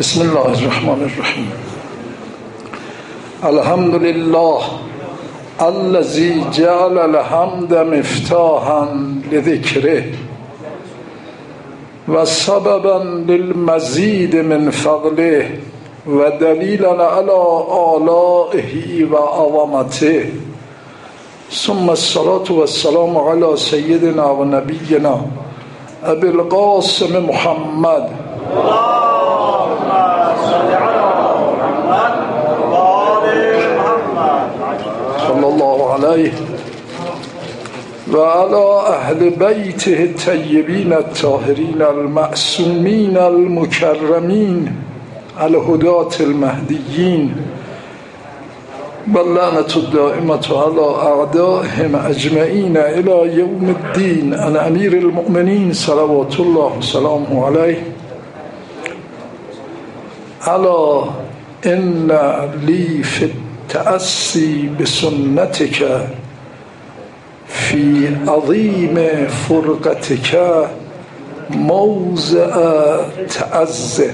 بسم الله الرحمن الرحیم. الحمد لله الذي جعل الحمد مفتاحا لذکره و سببا للمزید من فضله و دلیلا علی آلائه و عظمته، ثم الصلاة والسلام على سيدنا و نبینا ابی القاسم محمد صلی الله علیه و علی اهل بیته الطیبین الطاهرین المعصومین المکرمین الهداة المهدیین واللعنة الدائمة على أعدائهم أجمعين إلى يوم الدين. عن أمير المؤمنين صلوات الله وسلامه عليه ألا إن لي في التأسي بسنتك في عظيم فرقتك موضع تعز.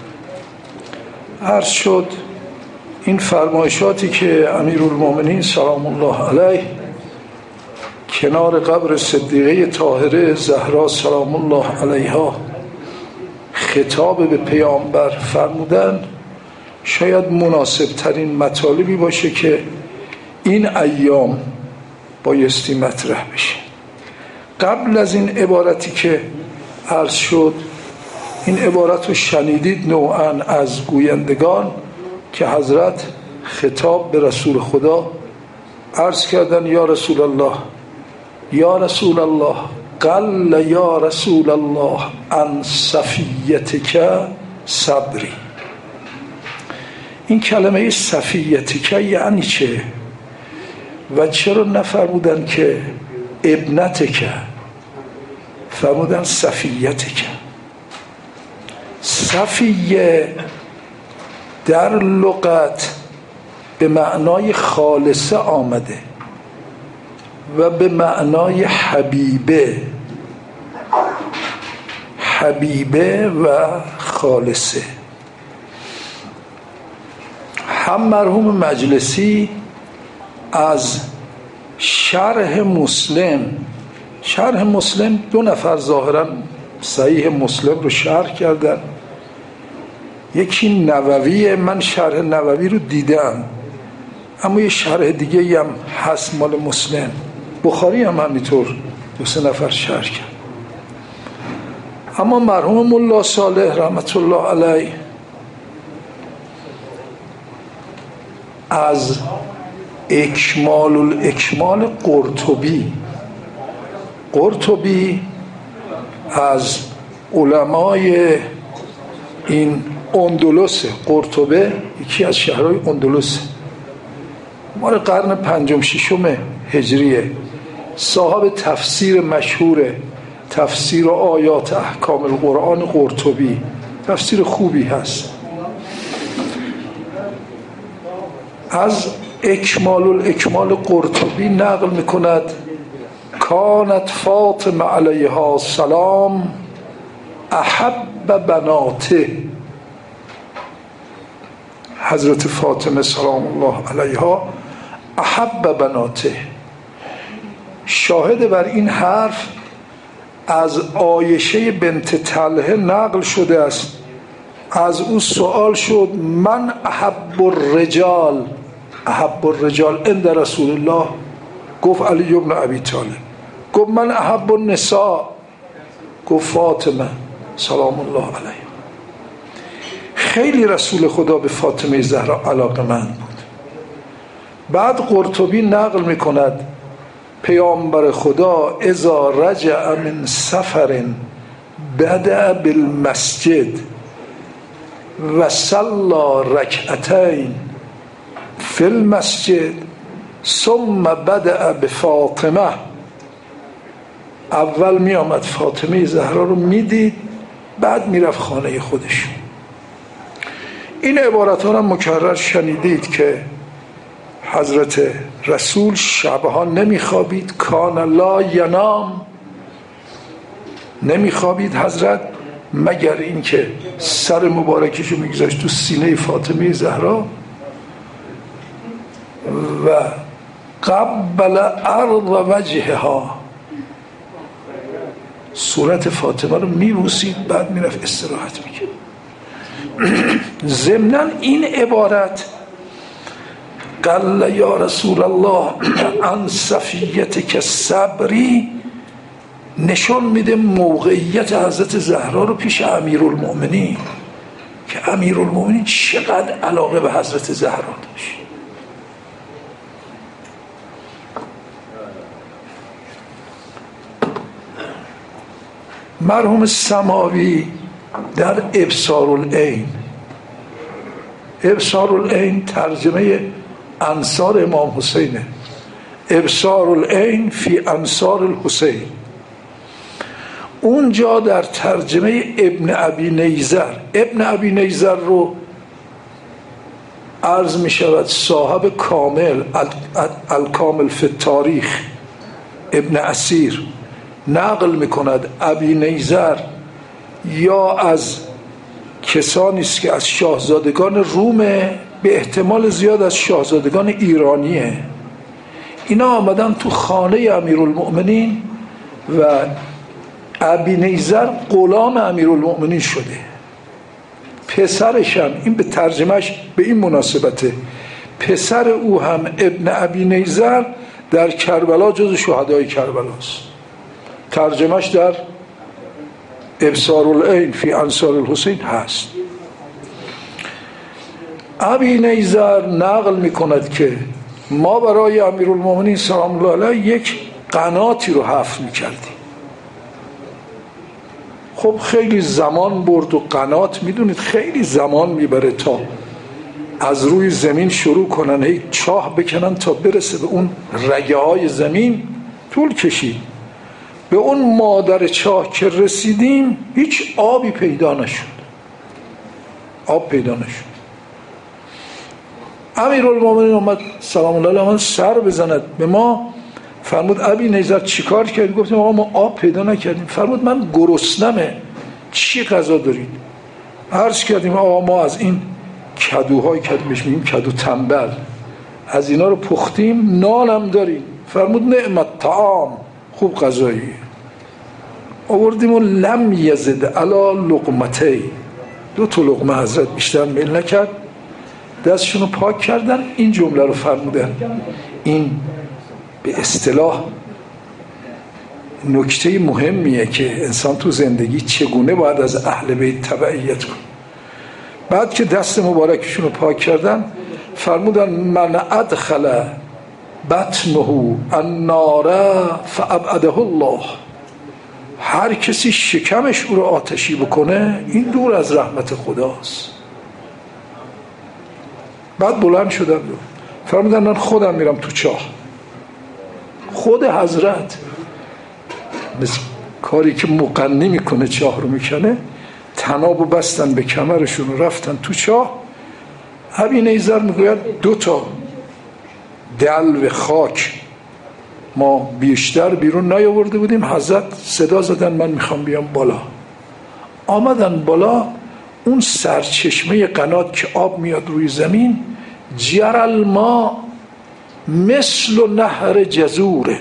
عرض شد این فرمایشاتی که امیرالمومنین سلام الله علیه کنار قبر صدیقه طاهره زهرا سلام الله علیها خطاب به پیامبر فرمودن شاید مناسب ترین مطالبی باشه که این ایام بایستی مطرح بشه. قبل از این عبارتی که عرض شد، این عبارت رو شنیدید نوعاً از گویندگان که حضرت خطاب به رسول خدا عرض کردن یا رسول الله، یا رسول الله، قل یا رسول الله عن صفیتک صبری. این کلمه صفیتک یعنی چه؟ و چرا نفرمودن که ابنتک، فرمودن صفیتک؟ صفیه در لغت به معنای خالصه آمده و به معنای حبیبه، حبیبه و خالصه. هم مرحوم مجلسی از شرح مسلم دو نفر ظاهرا صحیح مسلم رو شرح کردن، یکی نوویه، من شرح نووی رو دیدم اما یه شرح دیگه هم هست مال مسلم. بخاری هم همینطور دو سه نفر شرح کرد. اما مرحوم ملا صالح رحمت الله علیه از اکمال الاکمال قرطبی از علمای این اندلسه، قرطبه یکی از شهرهای اندلسه، مال قرن پنجم ششم هجریه، صاحب تفسیر مشهوره، تفسیر آیات احکام القرآن قرطبی، تفسیر خوبی هست. از اکمال الاکمال قرطبی نقل میکند کانت فاطمه علیها السلام احب بناته. حضرت فاطمه سلام الله علیها احب بناته. شاهد بر این حرف از عایشه بنت طلحه نقل شده است، از او سوال شد من احب الرجال عند رسول الله؟ گفت علی بن ابی طالب. گفت من احب النساء؟ گفت فاطمه سلام الله علیها. خیلی رسول خدا به فاطمه زهرا علاقه‌مند بود. بعد قرطبی نقل میکند پیامبر خدا اذا رجع من سفر بدأ بالمسجد و صلی رکعتین فی المسجد ثم بدأ بفاطمه. اول می آمد فاطمه زهرا رو میدید، بعد میرفت خانه خودش. این عبارت ها را مکرر شنیدید که حضرت رسول شبها نمیخوابید، کان لا ینام، نمیخوابید حضرت مگر اینکه سر مبارکشو میگذاشت تو سینه فاطمه زهرا و قبل عرض وجهها، صورت فاطمه رو میبوسید، بعد میرفت استراحت میکرد. ضمناً این عبارت قال یا رسول الله عن صفیتک صبری نشون میده موقعیت حضرت زهرا رو پیش امیرالمؤمنین، که امیرالمؤمنین چقدر علاقه به حضرت زهرا داشت. مرحوم سماوی در ابصار العین ترجمه انصار امام حسینه، ابصار العین فی انصار الحسین، اونجا در ترجمه ابن ابی نیزر رو عرض می شود صاحب کامل الکامل فی التاریخ ابن اسیر نقل می کند. ابی نیزر یا از کسانی است که از شاهزادگان رومه، به احتمال زیاد از شاهزادگان ایرانیه. اینا آمدن تو خانه امیرالمؤمنین و ابی نیزر غلام امیرالمؤمنین شده. پسرش هم، این به ترجمهش به این مناسبته، پسر او هم ابن ابی نیزر در کربلا جز شهدای کربلاست. ترجمهش در ابصار العین فی انصار الحسین هست. ابی نیزر نقل می کند که ما برای امیرالمؤمنین سلام الله علیه یک قناتی رو حفر می کردیم. خب خیلی زمان برد و قنات میدونید خیلی زمان میبره تا از روی زمین شروع کنن هی چاه بکنن تا برسه به اون رگه های زمین، طول کشید. به اون مادر چاه که رسیدیم هیچ آبی پیدا نشد، آب پیدا نشد. امیرالمؤمنین اومد سلام الله علیه سر بزند به ما، فرمود ابی نیزر چیکار کردی؟ گفتیم آقا ما آب پیدا نکردیم. فرمود من گرسنمه، چی غذا دارید؟ عرض کردیم آقا ما از این کدوهای کدومش میگیم کدو تنبل، از اینا رو پختیم، نانم داریم. فرمود نعمت طعام، خوب غذایی. آوردیم و لم یزد علی لقمتی، 2 لقمه حضرت بیشتر میل نکرد، دستشونو پاک کردن. این جمله رو فرمودن، این به اصطلاح نکته مهمیه که انسان تو زندگی چگونه باید از اهل بیت تبعیت کنه. بعد که دست مبارکشون رو پاک کردن فرمودن من ادخل بطنه النار فابعده الله، هر کسی شکمش او رو آتشی بکنه این دور از رحمت خداست. بعد بلند شدن فرمودن من خودم میرم تو چاه. خود حضرت مثل کاری که مقنی میکنه چاه رو میکنه، تنابو بستن به کمرشون و رفتن تو چاه. ابی نیزر میگوید 2 دلو خاک ما بیشتر بیرون نیاورده بودیم. حضرت صدا زدن من میخوام بیام بالا. آمدن بالا، اون سرچشمه قنات که آب میاد روی زمین، جرل ما مثل نهر جزوره،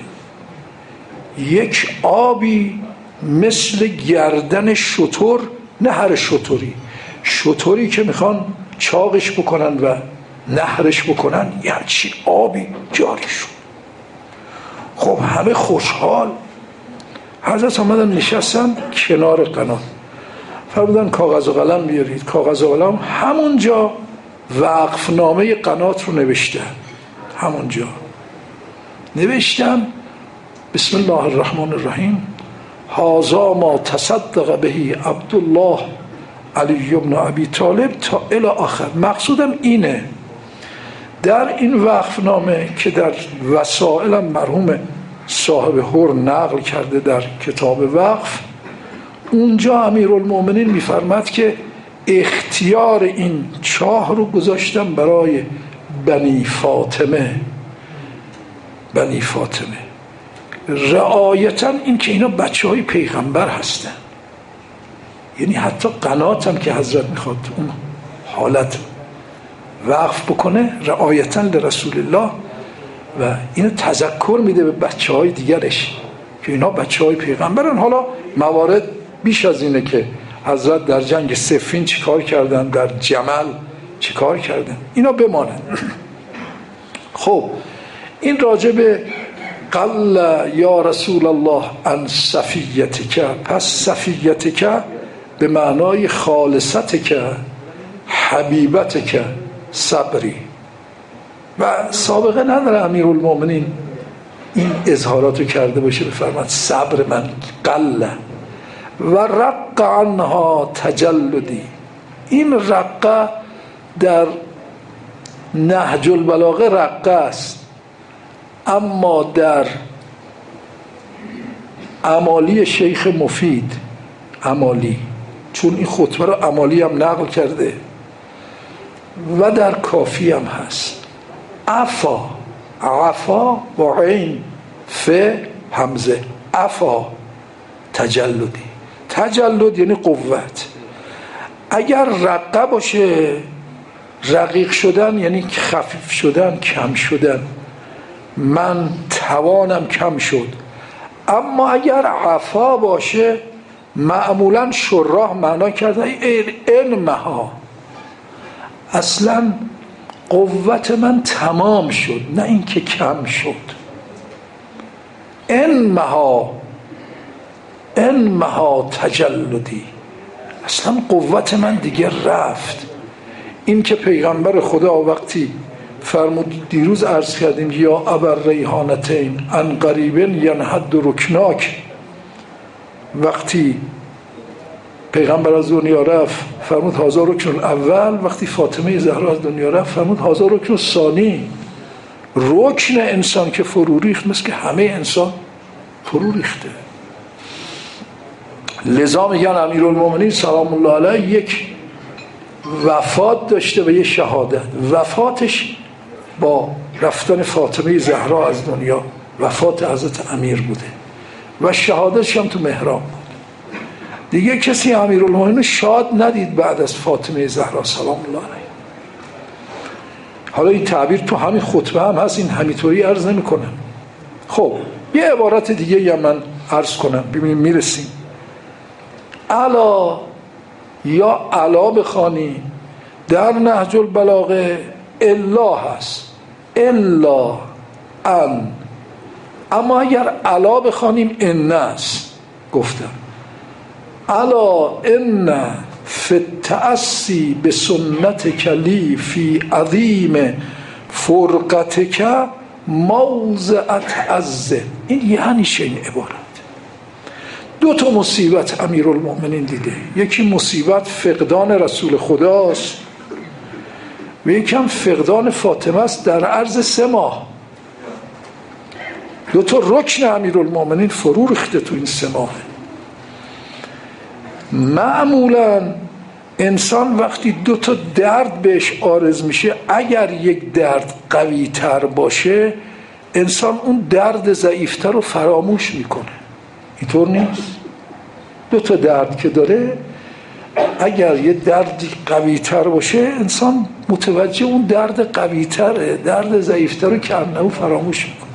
یک آبی مثل گردن شتر، نهر شتری که میخوان چاقش بکنن و نهرش بکنن، یعنی چی آبی جاری شد. خب همه خوشحال. حضرت آمدن نشستن کنار قنات، فرمودن کاغذ و قلم بیارید. کاغذ و قلم همونجا وقفنامه قنات رو نوشتن، همونجا نوشتن بسم الله الرحمن الرحیم هذا ما تصدق بهی عبدالله علی بن ابی طالب تا الی آخر. مقصودم اینه در این وقفنامه که در وسائل مرحوم صاحب هر نقل کرده در کتاب وقف، اونجا امیرالمؤمنین میفرماد که اختیار این چاه رو گذاشتم برای بنی فاطمه. رعایتا این که اینا بچه های پیغمبر هستن، یعنی حتی قناتم که حضرت میخواد اون حالت وقف بکنه رعایتا لرسول الله و اینو تذکر میده به بچه های دیگرش که اینا بچه های پیغمبرن. حالا موارد بیش از اینه که حضرت در جنگ صفین چی کار کردن، در جمل چی کار کردن، اینا بمانند. خب این راجع به قل یا رسول الله عن صفیتک، پس صفیتک به معنای خالصتک حبیبتک صبری. و سابقه نداره امیرالمومنین این اظهاراتو کرده باشه بفرماد صبر من قل و رق عنها تجلدی. این رقه در نهج البلاغه رقه است، اما در امالی شیخ مفید، امالی چون این خطبه رو امالی هم نقل کرده و در کافی هم هست، عفا با عین ف همزه، عفا تجلدی. تجلد یعنی قوت. اگر رقه باشه رقیق شدن یعنی خفیف شدن، کم شدن، من توانم کم شد. اما اگر عفا باشه معمولا شراح معنا کرده انمها، اصلا قوت من تمام شد نه اینکه کم شد. انمها تجلدی، اصلا قوت من دیگه رفت. این که پیغمبر خدا وقتی فرمود، دیروز عرض کردیم یا ابر ریحانتین ان قریبن ینحد رکناک، وقتی پیغمبر از دنیا رفت فرمود هزار رکن اول، وقتی فاطمه زهرا از دنیا رفت فرمود هزار رکن ثانی. رکن انسان که فرو ریخت مثل که همه انسان فرو ریخته. لذا میگن امیرالمومنین سلام الله علیه یک وفات داشته و یک شهادت. وفاتش با رفتن فاطمه زهرا از دنیا، وفات حضرت امیر بوده، و شهادتش هم تو محراب بود. دیگه کسی امیرالمومنین شاد ندید بعد از فاطمه زهرا سلام الله علیها. حالا این تعبیر تو همین خطبه هم هست، این همینطوری عرض نمی کنم. خب یه عبارت دیگه هم من عرض کنم ببینیم میرسیم. الا یا الا بخوانی در نهج البلاغه الا هست، الا ان، اما اگر الا بخوانیم ان است. گفتم الا ان فی التأسی بسنتک لی فی عظیم فرقتک موضعت عزه. این یعنی این عبارت. دو تا مصیبت امیرالمومنین دیده. یکی مصیبت فقدان رسول خداست و یکم فقدان فاطمه است در عرض 3 ماه. دو تا رکن امیرالمومنین فرو ریخته تو این 3 ماه. معمولا انسان وقتی 2 تا درد بهش عارض میشه، اگر یک درد قوی تر باشه انسان اون درد ضعیفتر رو فراموش میکنه. اینطور نیست؟ 2 تا درد که داره، اگر یه دردی قوی تر باشه انسان متوجه اون درد قوی تره، درد ضعیفتر رو کنه فراموش میکنه.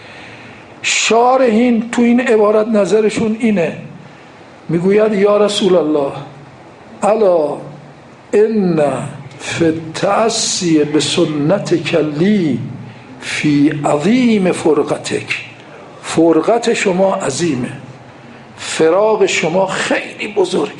شارحین تو این عبارت نظرشون اینه، میگوید یا رسول الله الا ان فی التأسی بسنتک لی فی عظیم فرقتک. فرقت شما عظیمه، فراق شما خیلی بزرگه.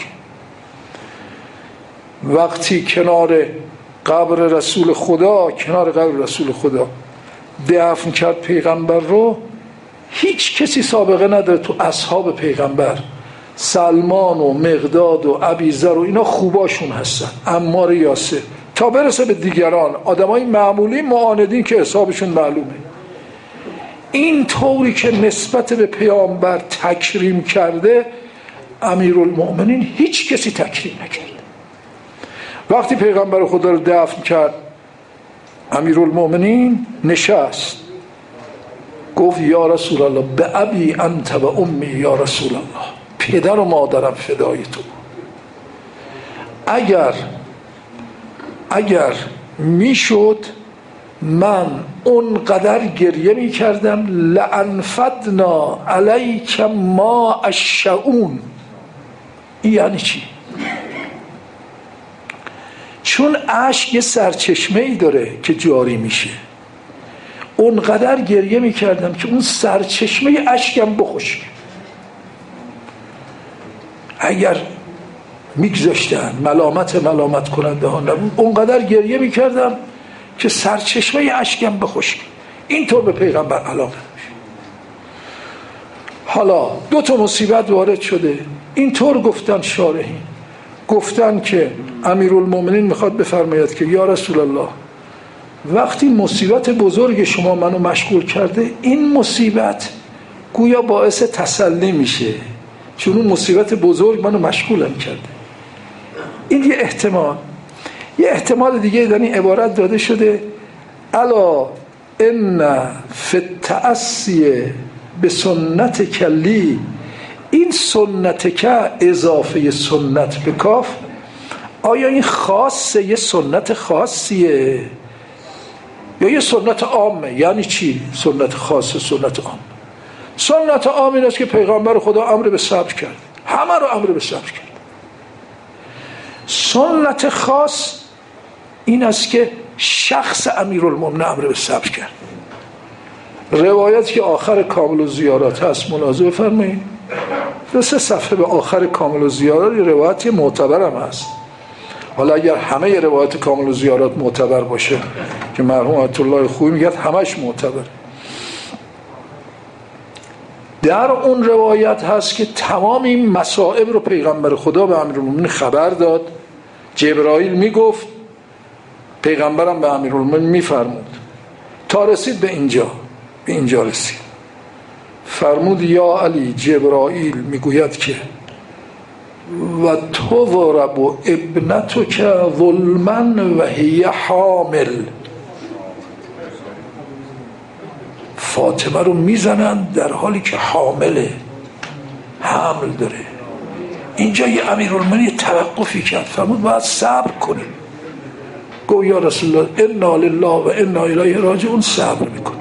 وقتی کنار قبر رسول خدا دفن کرد پیغمبر رو، هیچ کسی سابقه نداره تو اصحاب پیغمبر، سلمان و مقداد و ابیذر و اینا خوباشون هستن، عمار یاسر، تا برسه به دیگران آدمای معمولی معاندین که حسابشون معلومه. این طوری که نسبت به پیامبر تکریم کرده امیرالمومنین هیچ کسی تکریم نکرد. وقتی پیغمبر خدا رو دفن کرد امیرالمومنین نشست گفت یا رسول الله به ابی انت و امی یا رسول الله، پدر و مادرم فدای تو. اگر میشد من اونقدر گریه میکردم لانفدنا علیک ما الشؤون. این یعنی چی؟ چون اشک یه سرچشمه ای داره که جاری میشه، اونقدر گریه میکردم که اون سرچشمه اشکم بخشک. اگر میگذاشتن ملامت کننده ها نبود، اونقدر گریه میکردم که سرچشمه اشکم بخشک. اینطور به پیغمبر علاقه داشت. حالا 2 مصیبت وارد شده. اینطور گفتن شارحین، گفتن که امیرالمومنین میخواد بفرماید که یا رسول الله، وقتی مصیبت بزرگ شما منو مشغول کرده، این مصیبت گویا باعث تسلی میشه، چون اون مصیبت بزرگ منو مشغولم کرده. این یه احتمال دیگه در این عبارت داده شده الا ان فی التأسی به سنت کلی. این سنت که اضافه سنت به کاف، آیا این خاصه، یه سنت خاصیه یا یه سنت عامه؟ یعنی چی سنت خاصه سنت عام؟ سنت عام این است که پیغمبر خدا امر به صبر کرد، همه رو امر به صبر کرد. سنت خاص این است که شخص امیرالمومنین امر به صبر کرد. روایتی که آخر کامل الزیارات هست ملاحظه بفرمایید، 3 صفحه به آخر کامل الزیارات روایتی معتبر هم هست. حالا اگر همه روایت کامل الزیارات معتبر باشه که مرحوم آیت الله خویی میگه همش معتبر، در اون روایت هست که تمام این مصائب رو پیغمبر خدا به امیرالمومنین خبر داد. جبرائیل میگفت، پیغمبرم به امیرالمومنین میفرمود تا رسید به اینجا رسید. فرمود یا علی، جبرائیل میگوید که و تو و رب و ابنتو که ظلمن و هی حامل. فاطمه رو میزنن در حالی که حامل داره. اینجا یه امیرالمومنین توقفی کرد، فرمود باید صبر کنیم. گفت یا رسول الله انا لله و انا الیه راجعون، صبر میکنه.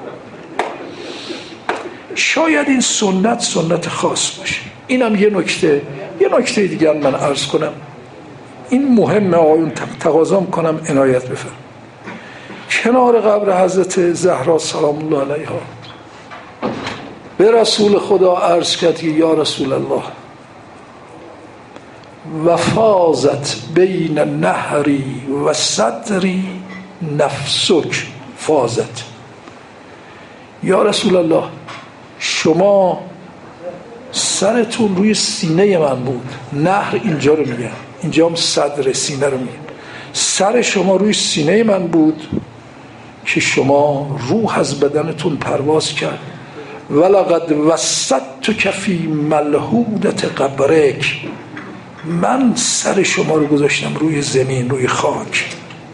شاید این سنت خاص باشه. اینم یه نکته دیگر من عرض کنم، این مهمه، آقایون تقاضا کنم عنایت بفرم. کنار قبر حضرت زهرا سلام الله علیها به رسول خدا عرض کرد که یا رسول الله وفازت بین نهری و صدری نفسک فازت. یا رسول الله شما سرتون روی سینه من بود، نهر اینجا رو میگن، اینجا هم صدر سینه رو میگن، سر شما روی سینه من بود که شما روح از بدنتون پرواز کرد. ولقد وسطتک فی ملحودت قبرک، من سر شما رو گذاشتم روی زمین، روی خاک.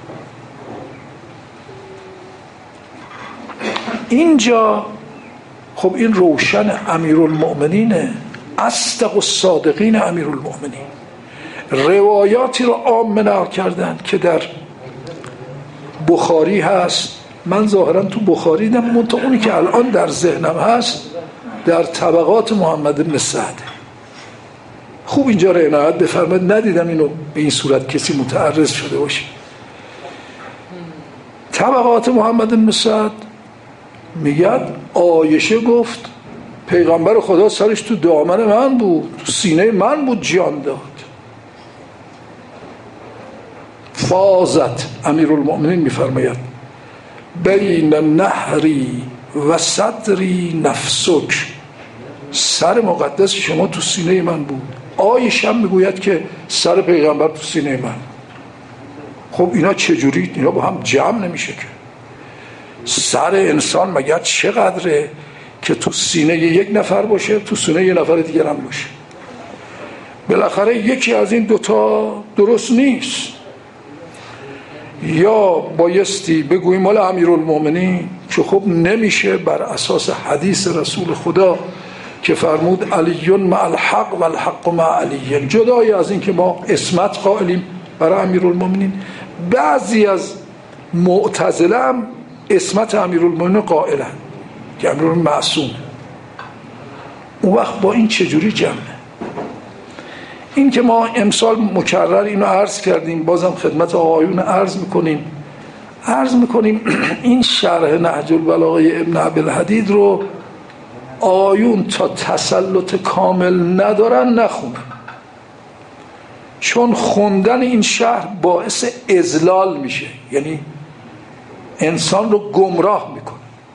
اینجا خب این روشن امیرالمؤمنینه، اصدق الصادقین امیرالمؤمنین. روایاتی رو عام نقل کردن که در بخاری هست. من ظاهرا تو بخاری دیدم، منتها اونی که الان در ذهنم هست در طبقات محمد بن سعد. خوب اینجا رو عنایت بفرمایید، ندیدم اینو به این صورت کسی متعرض شده باشه. طبقات محمد بن سعد میگد عایشه گفت پیغمبر خدا سرش تو دامن من بود، تو سینه من بود، جان داد. فازت، امیرالمؤمنین میفرماید بین نهری و صدری نفسک، سر مقدس شما تو سینه من بود. عایشه هم میگوید که سر پیغمبر تو سینه من. خب اینا چجوری؟ اینا با هم جمع نمیشه که. سر انسان مگر چقدره که تو سینه یک نفر باشه، تو سینه یه نفر دیگر هم باشه؟ بالاخره یکی از این دوتا درست نیست. یا بایستی بگوییم مال امیرالمؤمنین، که خب نمیشه بر اساس حدیث رسول خدا که فرمود علی مع الحق و الحق مع علی. جدای از این که ما اسمت قائلیم برای امیرالمومنین، بعضی از معتزله هم اسمت امیرالمومنین قائلن که امیرالمومنین معصوم. اون وقت با این چجوری جمعه؟ این که ما امسال مکرر اینو عرض کردیم، بازم خدمت آقایون عرض میکنیم این شرح نهج البلاغه ابن عبدالحدید رو آقایون تا تسلط کامل ندارن نخونن، چون خوندن این شرح باعث اضلال میشه، یعنی انسان رو گمراه میکنه.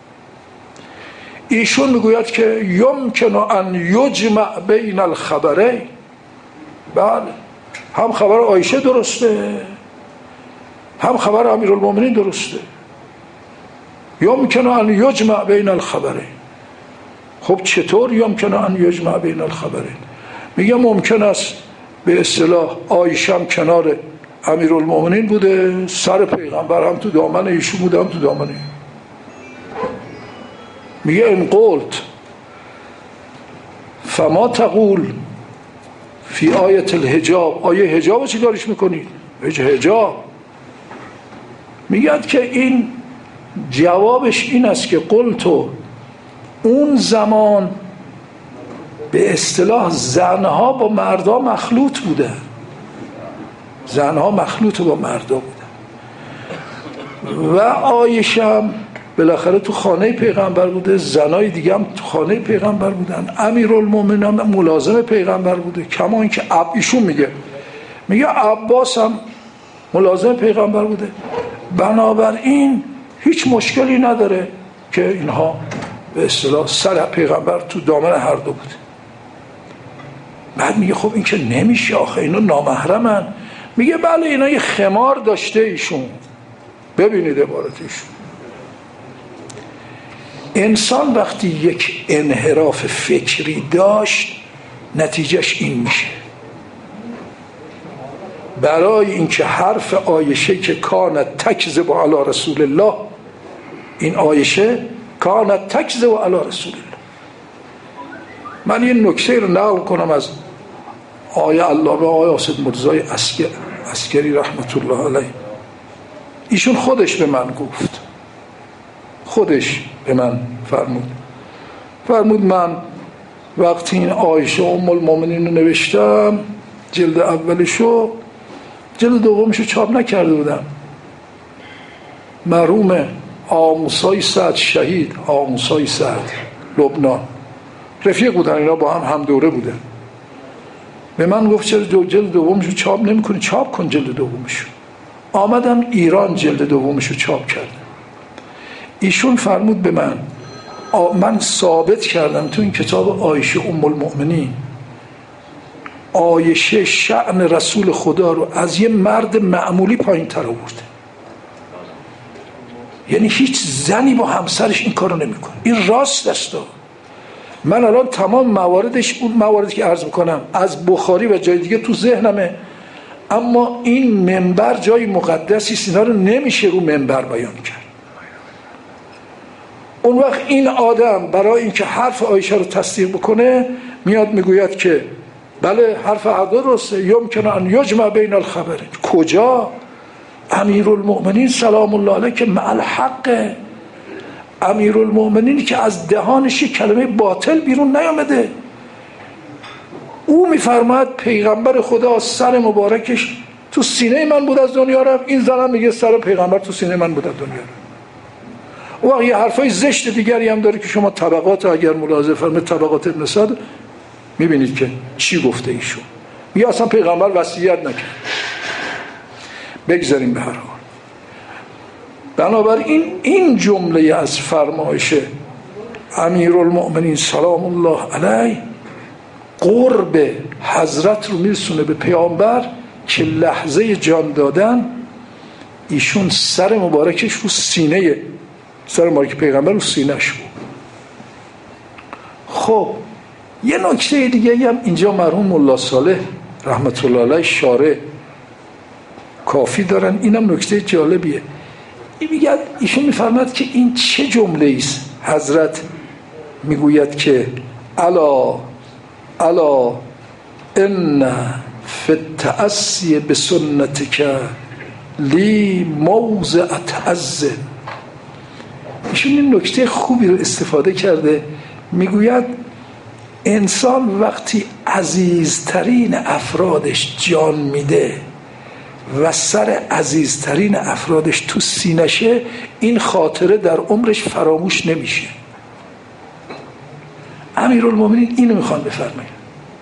ایشون میگوید که یمکن ان یجمع بین الخبرین، بله هم خبر عایشه درسته هم خبر امیرالمومنین درسته. یمکن ان یجمع بین الخبرین. خب چطور یمکن ان یجمع بین الخبرین؟ میگه ممکن است به اصطلاح عایشه هم کنار امیرالمومنین بوده، سر پیغمبر هم تو دامن ایشون بوده هم تو دامن این. میگه ان قلت فما تقول فی آیت الحجاب، آیه حجاب چی کارش میکنید؟ حجاب میگه که این جوابش این است که قلتو اون زمان به اصطلاح زنها با مردا مخلوط بوده، زنها مخلوط با مردا بوده و عایشه هم بالاخره تو خانه پیغمبر بوده، زنای دیگه هم تو خانه پیغمبر بودن، امیرالمومنین هم ملازم پیغمبر بوده، کما اینکه ایشون میگه عباس هم ملازم پیغمبر بوده. بنابراین هیچ مشکلی نداره که اینها به اصطلاح سر پیغمبر تو دامن هر دو بوده. بعد میگه خب این که نمیشه آخه، اینا نامحرمن. میگه بله اینا یه خمار داشته ایشون. ببینید عبارتشون، انسان وقتی یک انحراف فکری داشت نتیجهش این میشه. برای اینکه حرف عایشه که کانت تکذب علی رسول الله، این عایشه کانت تکذب علی رسول الله، من این نکته رو نقل کنم از آیه علامه آقای حاسد مرتضی عسکری رحمت الله علیه. ایشون خودش به من گفت، خودش به من فرمود من وقتی این عایشه ام المؤمنین رو نوشتم، جلد اولشو، جلد دومشو چاپ نکرده بودم. مرحوم آموسای سعد، شهید آموسای سعد لبنان، رفیق بودن، اینا با هم دوره بودن. به من گفت چرا جلد دومشو چاپ نمی‌کنی؟ چاپ کن جلد دومشو. آمدم ایران جلد دومشو چاپ کردم. ایشون فرمود به من ثابت کردم تو این کتاب عایشه ام المؤمنین، عایشه شأن رسول خدا رو از یه مرد معمولی پایین تر آورده. یعنی هیچ زنی با همسرش این کارو نمیکنه. این راست است. من الان تمام مواردش، اون مواردی که عرض میکنم از بخاری و جای دیگه تو ذهنمه، اما این منبر جای مقدسی است، اینا رو نمیشه رو منبر بیان کرد. اون وقت این آدم برای اینکه حرف عایشه رو تصدیق بکنه میاد میگوید که بله حرف عقل درسته، یمکن ان یجمع بین الخبرین. کجا؟ امیرالمؤمنین سلام الله علیه که مع الحق، امیرالمؤمنینی که از دهانش کلمه باطل بیرون نیامده. او میفرماید پیغمبر خدا سر مبارکش تو سینه من بود از دنیا رفت، این زنم میگه سر پیغمبر تو سینه من بود از دنیا رفت. و یه حرفای زشت دیگری هم داره که شما طبقات، اگر ملاحظه فرمایید طبقات ابن سعد میبینید که چی گفته ایشون. میگه اصلا پیغمبر وصیت نکرد. بگذاریم به هر حال. بنابراین این جمله از فرمایش امیرالمؤمنین سلام الله علیه قرب حضرت رو میرسونه به پیامبر که لحظه جان دادن ایشون سر مبارکش رو سینه، سر مبارک پیغمبر رو سینه‌اش بود. خب یه نکته دیگه هم اینجا مرحوم ملا صالح رحمت الله علیه شارع کافی دارن، اینم نکته جالبیه. ایشون میفرماد که این چه جمله است؟ حضرت میگوید که الا ان فی التأسی بسنتک لی موضع تعز. ایشون این نکته خوبی رو استفاده کرده، میگوید انسان وقتی عزیزترین افرادش جان میده و سر عزیزترین افرادش تو سینشه، این خاطره در عمرش فراموش نمیشه. امیرالمومنین اینو میخوان بفرمایید.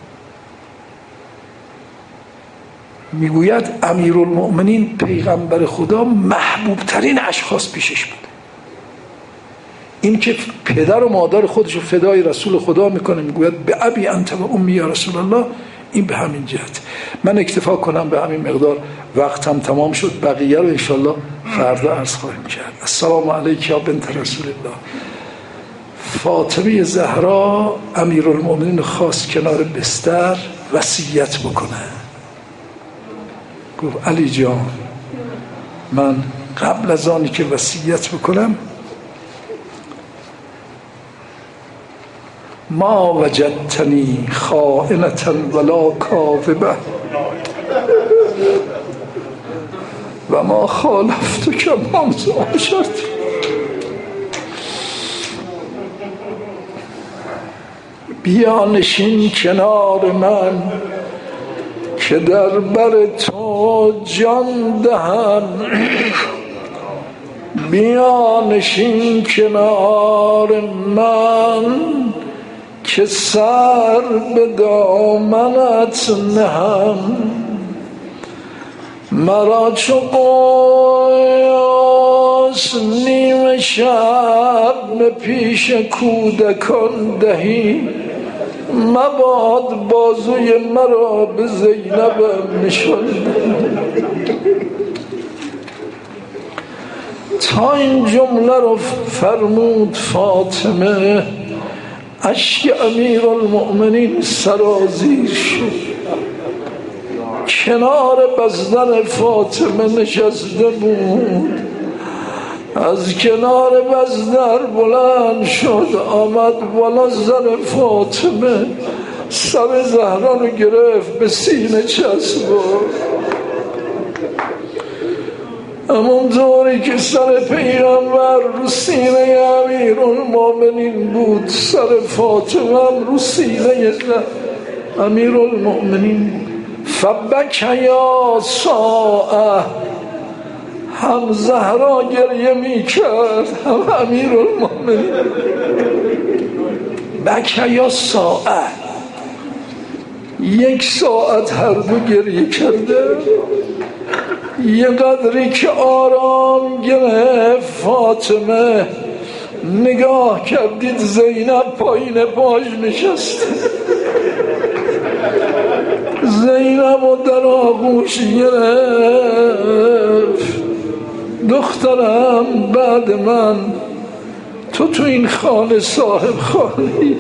میگوید امیرالمومنین پیغمبر خدا محبوب ترین اشخاص پیشش بود. این که پدر و مادر خودشو فدای رسول خدا میکنه، میگوید به ابی انت و امی یا رسول الله، این به همین جهت. من اکتفا کنم به همین مقدار، وقتم تمام شد، بقیه رو انشالله فردا عرض خواهیم کرد. السلام علیک یا بنت رسول الله. فاطمه زهرا امیرالمومنین خواست کنار بستر وصیت بکنه. گفت علی جان، من قبل از آنی که وصیت بکنم ما وجدتنی خائنة ولا کاذبة و ما خالفتک منذ عاشرت. بیا نشین کنار من که در بر تو جان دهم، بیا نشین کنار من که سر به دامنت نهم. مرا چو قوس نیم شب به پیش کودکان دهی، مباد بازوی مرا به زینب نشان. تا این جمله رو فرمود فاطمه، اشک امیرالمؤمنین سرازیر شد. کنار بستر فاطمه نشسته بود، از کنار بستر بلند شد، آمد بالا سر فاطمه، سر زهرا رو گرفت، به سینه چسبید. همونطوری که سر پیغمبر رو سینه امیرالمؤمنین بود، سر فاطمه هم رو سینه امیرالمؤمنین بود. فبکیا ساعه، هم زهرا گریه می کرد هم امیرالمؤمنین. بکیا ساعه، یک ساعت هر دو گریه کرده. یه قدری که آرام گرفت فاطمه، نگاه کردید زینب پایین پاش نشسته. زینب و در آغوش گرفت. دخترم، بعد من تو این خانه صاحب خانه‌ای.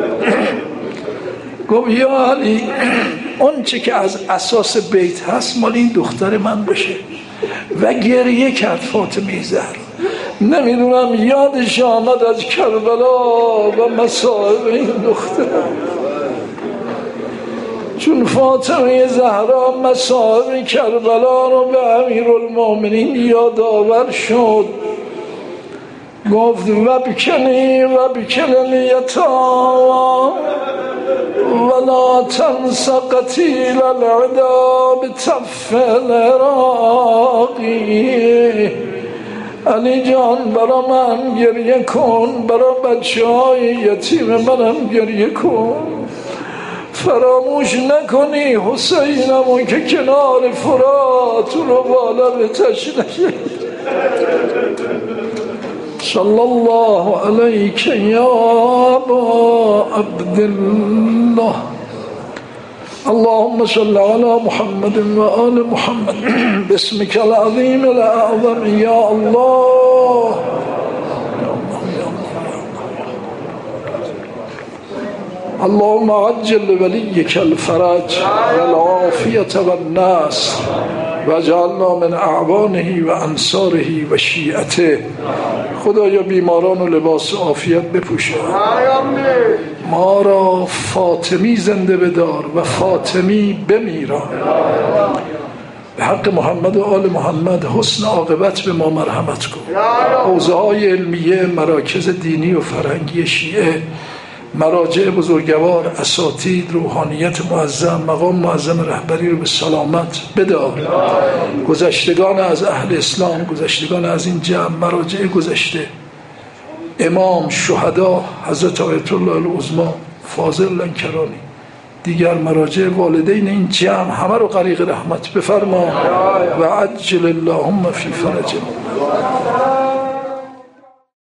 گفت یا علی، اون چه که از اساس بیت هست مال این دختر من بشه. و گریه کرد فاطمه زهرا. نمیدونم یادش آمد از کربلا و مصائب این دختر، چون فاطمه زهرا مصائب کربلا رو به امیرالمؤمنین یادآور شد. گفت وبکنی الیتام ولا تنس قتیل العدا بتف العراقی. علی جان، برا من گریه کن، برا بچه های یتیم منم گریه کن. فراموش نکنی حسینمون که کنار فرات رو بالا به تشنه. صلی الله علیک یا ابا عبدالله. اللهم صل على محمد و آل محمد باسمك العظیم الاعظم یا الله. اللهم عجل لوليك الفرج والعافية والناصر و جعلنا من اعوانه و انصاره و شیعته. خدایا بیماران و لباس عافیت بپوشه، ما را فاطمی زنده بدار و فاطمی بمیران. به حق محمد و آل محمد حسن عاقبت به ما مرحمت کن. حوزه‌های علمیه، مراکز دینی و فرهنگی شیعه، مراجع بزرگوار، اساتید، روحانیت معظم، مقام معظم رهبری رو به سلامت بدار. گذشتگان از اهل اسلام، گذشتگان از این جمع، مراجع گذشته، امام، شهدا، حضرت آیت الله العظمی فاضل لنکرانی، دیگر مراجع، والدین این جمع، همه رو غریق رحمت بفرما و عجل اللهم فی فرجهم.